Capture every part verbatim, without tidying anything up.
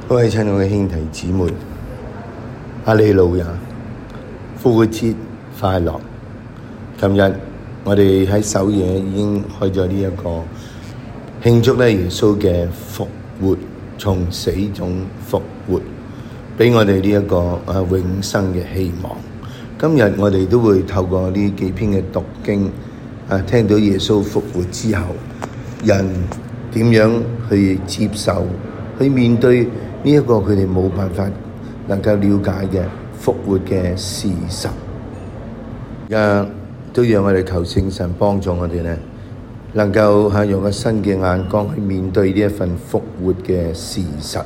各位親愛嘅兄弟姊妹，哈利路亞，復活節快樂！琴日我哋喺首夜已經開咗呢一個慶祝咧耶穌嘅復活，從死中復活，俾我哋呢一個啊永生嘅希望。今日我哋都會透過呢幾篇嘅讀經啊，聽到耶穌復活之後，人點樣去接受、去面對呢一個佢哋冇辦法能夠了解嘅復活嘅事實。而家都讓我哋求聖神幫助我哋咧，能夠係用個新嘅眼光去面對呢一份復活嘅事實。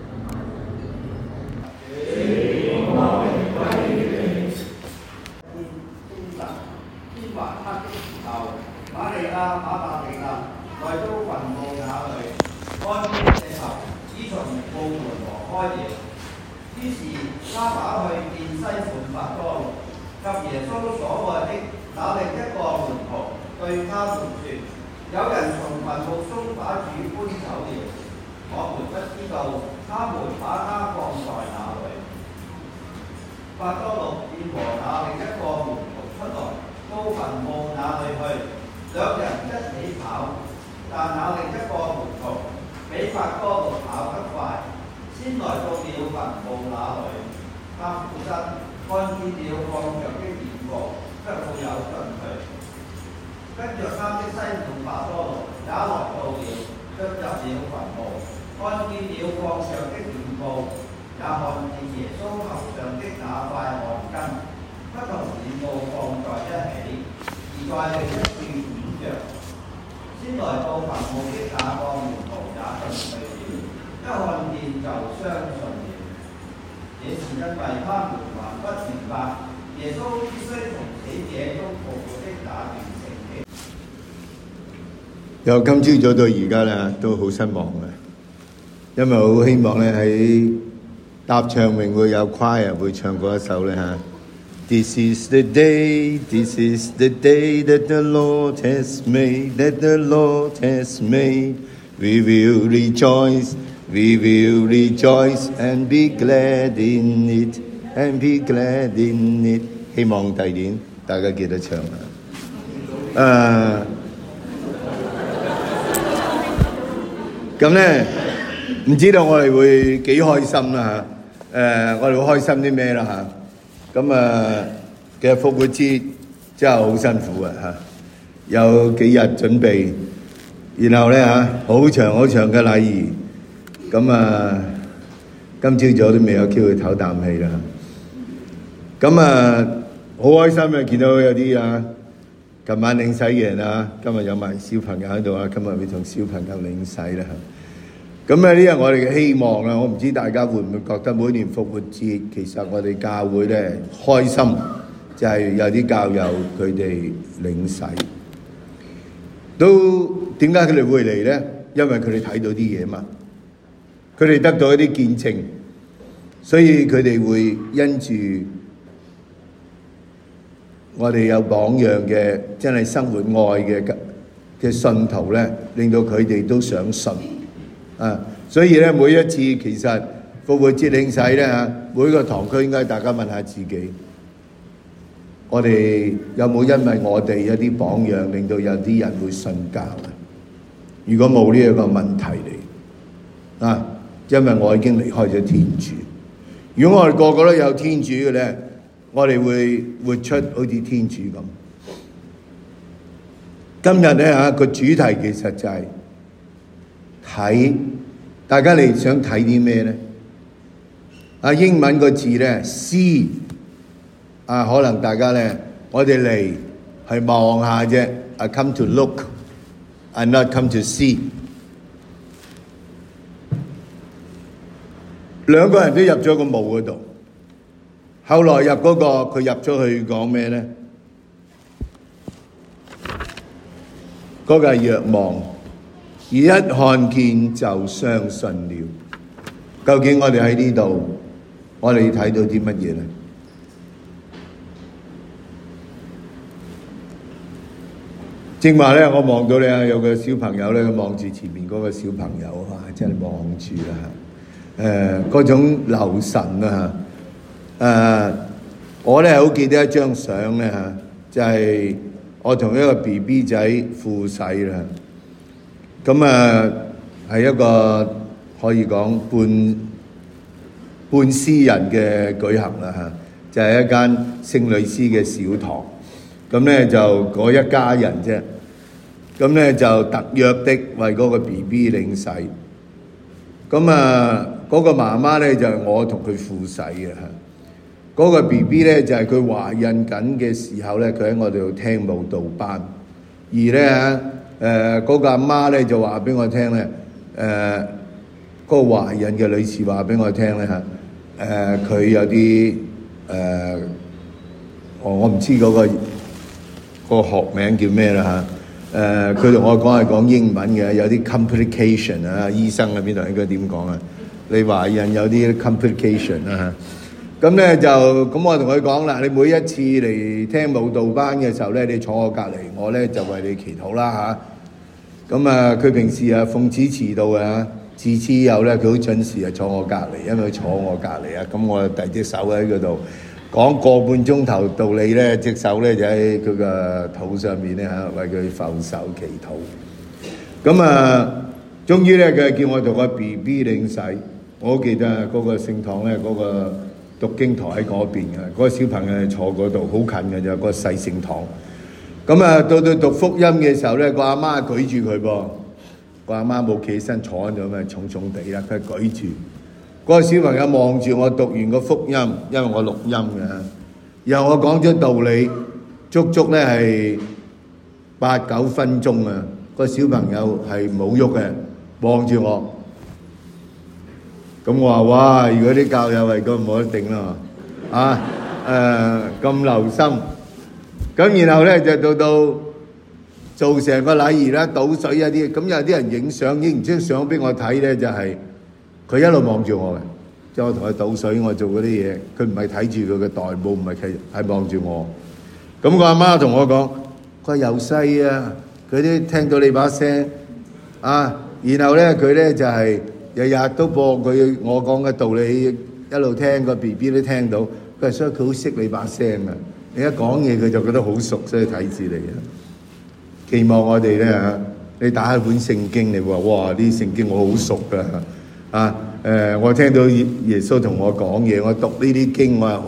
於是他打去見西滿伯多祿及耶穌所愛的那另一個門徒，對他們說：有人從墳墓中把主搬走了，我們不知道他們把他放在哪裏。伯多祿便和那另一個門徒出來，到墳墓那裏去，兩人一起跑，但那另一個門徒比伯多祿跑得快，先來到了墳墓那裏，他俯身看見了放着的殮布，不沒有進去。跟着他的西滿伯多祿也來到了，進入了墳墓，看見了放上的殮布，也看見耶穌頭上的那塊汗巾，不同殮布放在一起，而在另一處殮着。先來到墳墓的那個門徒也進去了，一看見就相信了。這是因為他們還不明白耶穌必須從死者中復活的那段情景。 由今朝早到而家咧，都好失望嘅，因為好希望咧喺答唱詠會有 choir 會唱過一首咧嚇。This is the day, this is the day that the Lord has made, that the Lord has made. We will rejoice, we will rejoice and be glad in it, and be glad in it. 希望第年大家記得唱啊！誒，咁咧唔知道我哋會幾開心啦嚇！誒，我哋會開心啲咩啦嚇？咁啊，其實復活節真係好辛苦啊嚇，有幾日準備，然後咧嚇好長好長嘅禮儀，咁啊，今朝早都未有機會唞啖氣啦。咁啊，好開心啊！見到有啲啊，琴晚領洗嘅人啊，今日有埋小朋友喺度啊，今日會同小朋友領洗啦。咁啊，呢係我哋嘅希望啦。我唔知大家會唔會覺得每年復活節，其實我哋教會咧開心，就係有啲教友佢哋領洗，都點解佢哋會嚟咧？因為佢哋睇到啲嘢嘛，佢哋得到一啲見證，所以佢哋會因住我哋有榜樣嘅，真係生活愛嘅嘅信徒咧，令到佢哋都想信。啊，所以咧每一次其實復活節領洗咧嚇，每個堂區應該大家問下自己，我哋有冇因為我哋一啲榜樣，令到有啲人會信教啊？如果冇呢一個問題嚟啊，因為我已經離開咗天主。如果我哋個個都有天主嘅咧，我哋會活出好似天主咁。今日咧嚇個主題其實就係睇，大家你想睇啲咩咧？啊，英文個字咧 see 啊，可能大家咧，我哋嚟係望下啫。I come to look, I not come to see。兩個人都入咗個墓嗰度，後來入嗰個佢入咗去講咩咧？嗰個係若望。而一看見就相信了。究竟我哋喺呢度，我哋睇到啲乜嘢咧？正話咧，我望到咧有個小朋友咧，望住前面嗰個小朋友啊，真係望住啦。 誒嗰種留神啊嚇。誒我咧好記得一張相咧嚇，就係我同一個 B B 仔付洗啦。咁啊係一個可以講半半私人嘅舉行啦嚇，就係一間聖女師嘅小堂。咁咧就嗰一家人啫。咁咧就特約的為嗰個 B B 領洗。咁啊嗰個媽媽咧就係我同佢付洗嘅嚇。嗰個 B B 咧就係佢懷孕緊嘅時候咧，佢喺我哋度聽舞蹈班。而咧誒嗰個阿媽咧就話俾我聽咧，誒嗰個懷孕嘅女士話俾我聽咧嚇，誒佢有啲誒，我我唔知嗰個個學名叫咩啦嚇。誒佢同我講係講英文嘅，有啲 complication 啊，醫生喺邊度應該點講啊？你懷孕有啲 complication 啊，咁咧就咁我同佢講啦，你每一次嚟聽舞蹈班嘅時候咧，你坐我隔離，我咧就為你祈禱啦嚇。咁啊，佢平時啊奉旨遲到啊，次次有咧佢好準時啊坐我隔離，因為佢坐我隔離啊，咁我遞隻手喺嗰度。講個半鐘頭道理咧，隻手咧就喺佢個肚上面咧嚇，為佢覆手祈禱。咁啊，終於咧佢叫我同個 B B 領洗。我好記得嗰個聖堂咧，嗰個讀經台喺嗰邊嘅，嗰個小朋友坐嗰度，好近嘅就嗰個細聖堂。咁啊，到到讀福音嘅時候咧，個阿媽舉住佢噃，個阿媽冇企起身坐喺度咁啊，重重地啦，佢舉住。嗰個小朋友望住我讀完個福音，因為我錄音嘅，然後我講咗道理，足足咧係八九分鐘啊！個小朋友係冇喐嘅，望住我。咁我話：哇！如果啲教友係咁冇得頂啦，啊誒咁留心。咁然後咧就到到做成個禮儀啦，倒水一啲。咁有啲人影相，影唔出相俾我睇咧，就係。佢一路望住我嘅，即係我同佢倒水，我做嗰啲嘢，佢唔係睇住佢嘅袋帽，唔係睇，係望住我。咁個阿媽同我講：佢由細啊，佢都聽到你把聲啊，然後咧佢咧就係日日都播佢我講嘅道理，一路聽個 B B 都聽到。佢話所以佢好識你把聲啊！你一講嘢佢就覺得好熟，所以睇住你啊。期望我哋咧嚇，你打開本聖經，你話哇啲聖經我好熟㗎。啊！誒、呃，我聽到耶穌同我講嘢，我讀呢啲經，我係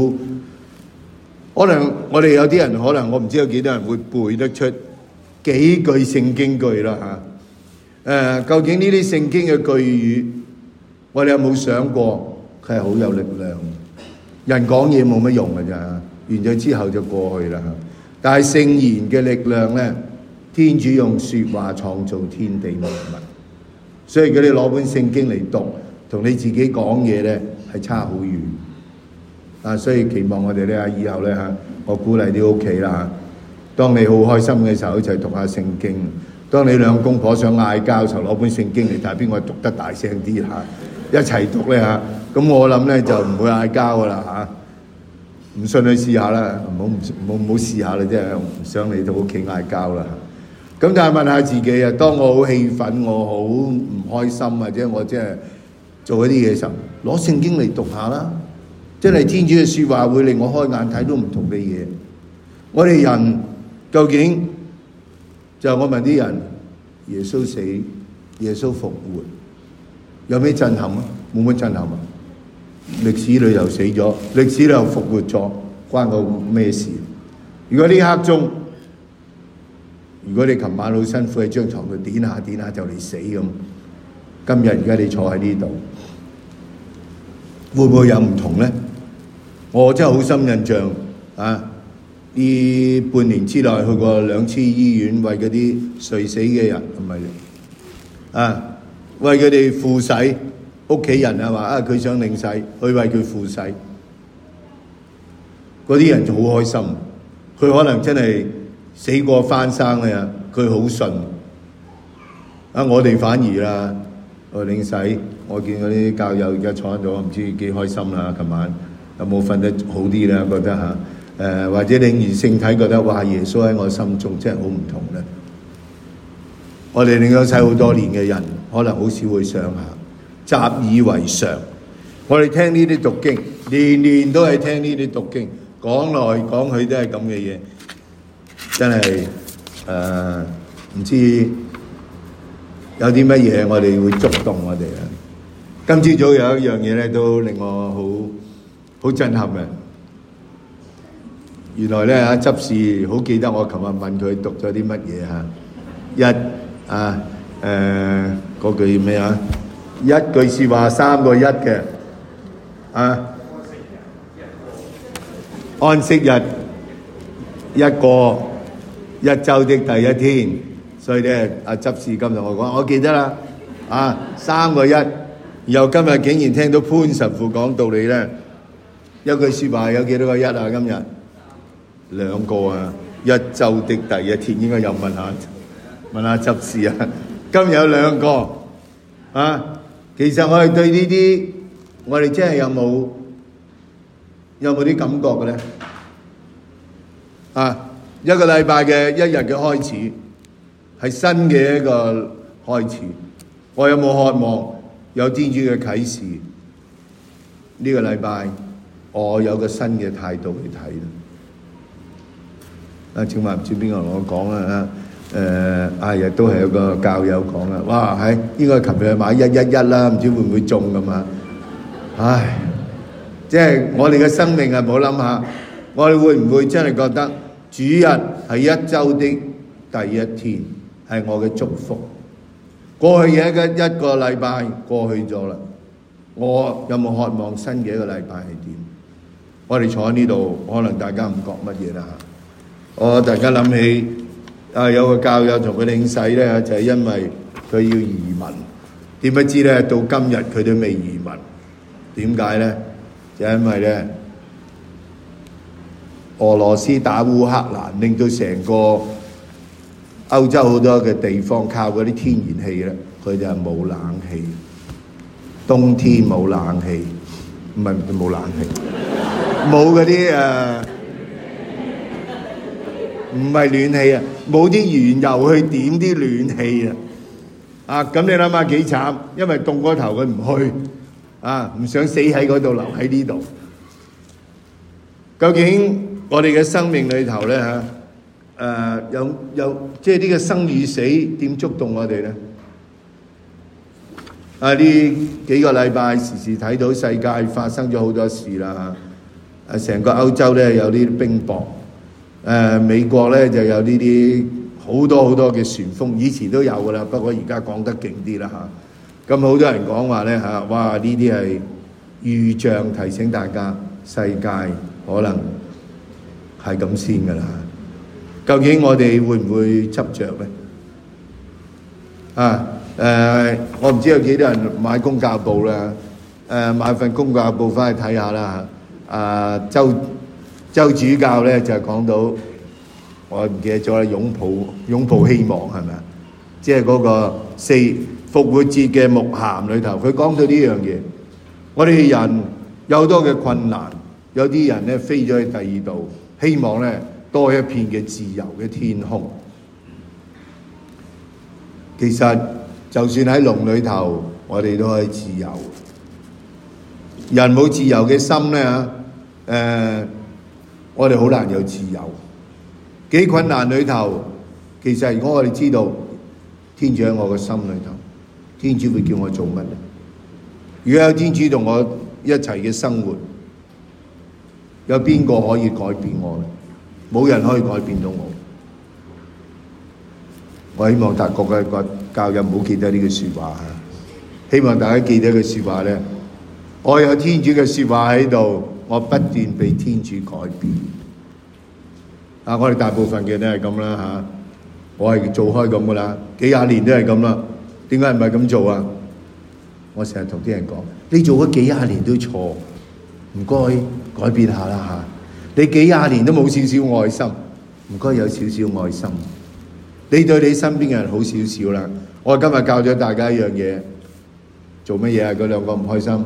好可能我哋有啲人可能我唔知有幾多人會背得出幾句聖經句啦嚇。誒、啊，究竟呢啲聖經嘅句語，我哋有冇想過佢係好有力量？人講嘢冇乜用㗎咋，完咗之後就過去啦。但係聖言嘅力量咧，天主用説話創造天地萬物。所以佢哋攞本聖經嚟讀，同你自己講嘢咧係差好遠。啊，所以期望我哋咧以後咧嚇，我鼓勵啲屋企啦嚇，當你好開心嘅時候，一齊讀下聖經；當你兩公婆想嗌交嘅時候，攞本聖經嚟睇邊個讀得大聲啲嚇，一齊讀咧嚇。咁我諗咧就唔會嗌交噶啦嚇。唔信你試下啦，唔好唔好唔好試下啦，即係唔想你到屋企嗌交啦。咁但係問下自己啊，當我好氣憤，我好唔開心，或者我即係做一啲嘢時候，攞聖經嚟讀下啦。真係天主嘅説話會令我開眼睇到唔同嘅嘢。我哋人究竟就我問啲人，耶穌死，耶穌復活，有咩震撼啊？冇乜震撼啊！歷史裏又死咗，歷史裏又復活咗，關我咩事？如果呢刻中，如果你琴晚好辛苦喺張床度點下點下就嚟死咁，今日而家你坐喺呢度，會唔會有唔同咧？我真係好深印象啊！呢半年之內去過兩次醫院，為嗰啲垂死嘅人，唔係啊，為佢哋付洗，屋企人啊話啊佢想領洗，去為佢付洗，嗰啲人就好開心，佢可能真係死過翻生嘅，佢好信。啊，我哋反而啦，我領洗，我見嗰啲教友而家坐喺度，唔知幾開心啦。琴晚有冇瞓得好啲咧？覺得嚇，誒或者領完聖體覺得哇，耶穌喺我心中真係好唔同咧。我哋領咗洗好多年嘅人，可能好少會想下， 習以為常。我哋聽呢啲讀經，年年都係聽呢啲讀經，講來講去都係咁嘅嘢，真係誒唔知有啲乜嘢我哋會觸動我哋啊！今朝早有一樣嘢咧，都令我好好震撼嘅。原來咧啊，執事好記得我琴日問佢讀咗啲乜嘢嚇？一啊誒嗰句咩啊？一句説話三個一嘅啊！安息日一個一週的第一天，所以咧阿執事今日我講，我記得啦啊三個一。然後今日竟然聽到潘神父講道理咧，一句説話有幾多個一啊？今日兩個啊！一週的第一天應該有問下問下執事啊。今日有兩個啊！其實我哋對呢啲，我哋真係有冇有冇啲感覺嘅咧？啊！一個禮拜嘅一日嘅開始係新嘅一個開始，我有冇渴望有天主嘅啟示？呢個禮拜我有個新嘅態度去睇啦。啊，正話唔知邊個同我講啦嚇，誒啊日都係有個教友講啦，哇係應該琴日買一一一啦，唔知會唔會中咁啊？唉，即係我哋嘅生命啊，唔好諗下，我哋會唔會真係覺得主日係一週的第一天，係我嘅祝福？過去嘅一個一個禮拜過去咗啦，我有冇渴望新嘅一個禮拜係點？我哋坐喺呢度，可能大家唔覺乜嘢啦。我突然間諗起啊，有個教友同佢領洗咧，就係因為佢要移民，點不知咧到今日佢都未移民。點解咧？就因為咧俄羅斯打烏克蘭，令到成個歐洲好多嘅地方靠嗰啲天然氣咧，佢哋係冇冷氣，冬天冇冷氣，唔係冇冷氣，冇嗰啲誒，唔係暖氣啊，冇啲原油去點啲暖氣啊！啊，咁你諗下幾慘，因為凍嗰頭佢唔去，啊，唔想死喺嗰度，留喺呢度。究竟我哋嘅生命裏頭咧嚇？誒、呃、有有即係呢個生與死點觸動我哋咧？啊！呢幾個禮拜時時睇到世界發生咗好多事啦嚇！誒成個歐洲咧有呢啲冰雹，誒、呃、美國咧就有呢啲好多好多嘅旋風，以前都有噶啦，不過而家講得勁啲啦嚇。咁好多人講話咧嚇，哇！呢啲係預象，提醒大家世界可能係咁先噶啦。究竟我哋會唔會執着咧？啊誒、呃，我唔知有幾多人買公教報啦，誒、呃、買份公教報翻去睇下啦嚇。啊，周周主教咧就講到，我唔記得咗啦，擁抱擁抱希望係咪啊？即係嗰個四復活節嘅牧函裏頭，佢講到呢樣嘢。我哋人有好多嘅困難，有啲人咧飛咗去第二度，希望咧多一片嘅自由嘅天空。其實就算喺籠裏頭，我哋都可以自由。人冇自由嘅心咧嚇，誒，我哋好難有自由。幾困難裏頭，其實如果我哋知道天主喺我嘅心裏頭，天主會叫我做乜咧？如果有天主同我一齊嘅生活，有邊個可以改變我咧？冇人可以改變到我。我希望大各嘅個教友唔好記得呢句説話嚇，希望大家記得句説話咧。我有天主嘅説話喺度，我不斷被天主改變。啊，我哋大部分嘅都係咁啦嚇，我係做開咁噶啦，幾廿年都係咁啦。點解唔係咁做啊？我成日同啲人講，你做咗幾廿年都錯，唔該改變下啦嚇。你幾廿年都冇少少愛心，唔該有少少愛心。你對你身邊嘅人好少少啦。我今日教咗大家一樣嘢，做乜嘢啊？嗰兩個唔開心，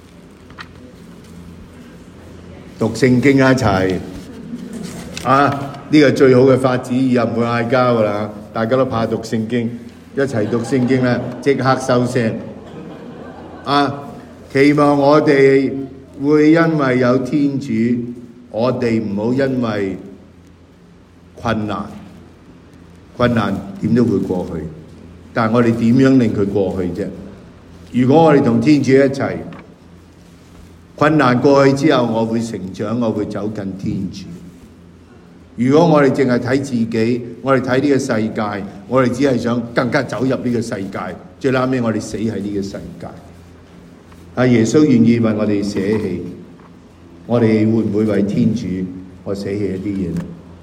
讀聖經一齊啊！呢個最好嘅法子，以後唔會嗌交噶啦。大家都怕讀聖經，一齊讀聖經咧，即刻收聲啊，期望我哋會因為有天主，我哋唔好因為困難，困難點都會過去，但係我哋點樣令佢過去啫？如果我哋同天主一齊，困難過去之後，我會成長，我會走近天主。如果我哋淨係睇自己，我哋睇呢個世界，我哋只係想更加走入呢個世界，最後尾我哋死喺呢個世界。啊！耶穌願意為我哋捨棄，我哋會唔會為天主我捨棄一啲嘢咧？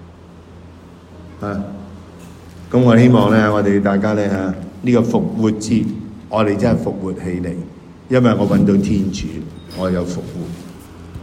啊！咁我希望咧，我哋大家咧嚇呢個復活節，我哋真係復活起嚟，因為我揾到天主，我有復活。